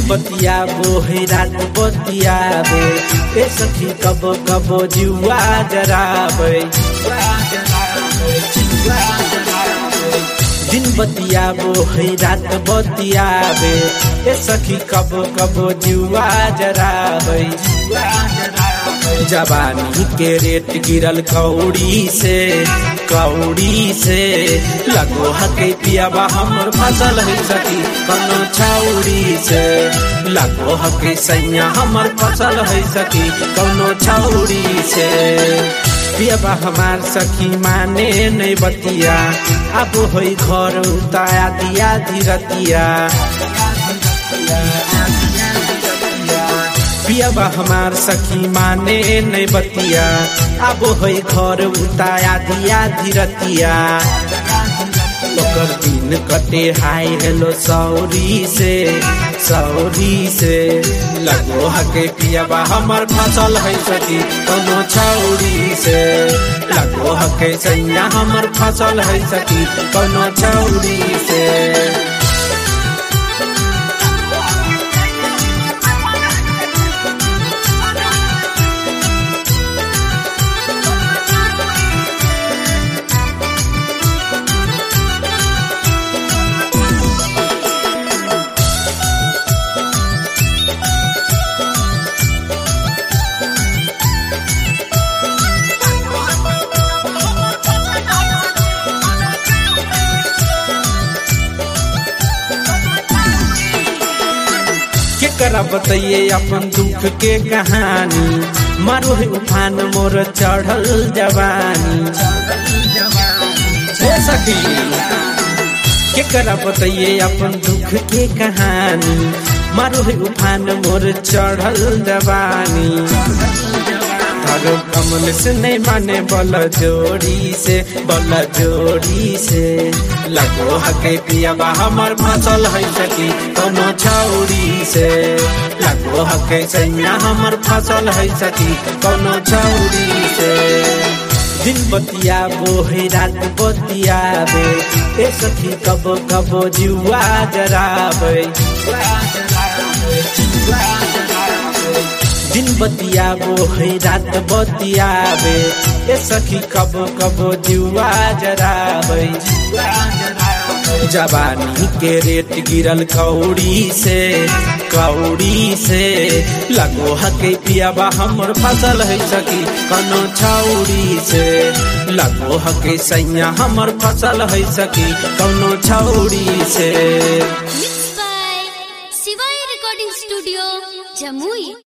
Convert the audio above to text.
बतियाबो है रात बतियाबे ए सखी कबो कबो जुआ जराबे दिन बतियाबो है रात बतियाबे ए सखी कबो कबो जुआ जराबे जवानी के रेट गिरल कौड़ी से लगो हके पियाबा हमर फसल है सखी कनो छौड़ी से लगो हके सैया हमर फसल है सखी कनो छौड़ी से पियाबा हमार सखी माने नहीं बतिया अब होई घर उताया दिया धीरतिया पियाबा हमार सखी माने नहीं बतिया अब होई घर उताया दिया धीरतिया ओकर दिन कटे हाय हेलो सौरी से लगो हके पियाबा हमर फसल है सखी कोनो छौड़ी से लगो हके सैया हमर फसल है सखी कोनो छौड़ी से केकरा बताइए अपन दुख के कहानी मारो है उफान मोर चढ़ल जवानी सखी केकरा बताइए अपन दुख के कहानी मारो है उफान मोर चढ़ल जवानी कमल से नहीं माने बल जोड़ी से लगो हके पियाबा हमर फसल है सखी कोनो छौड़ी से लगो हके सैया हमर फसल है सखी कोनो छौड़ी से दिन बतियाबो है रात बतियाबे ए सखी कबो कबो जुआ जराबे दिन बतियाबो है रात बतियाबे ए सखी कबो कबो जुआ जराबे जवानी के रेट गिरल कौड़ी से लगो हके पियाबा हमर फसल है सखी कोनो छौड़ी से लगो हके सैया हमर फसल है सखी कोनो छौड़ी से Mixed by Shivai Recording Studio, Jamui।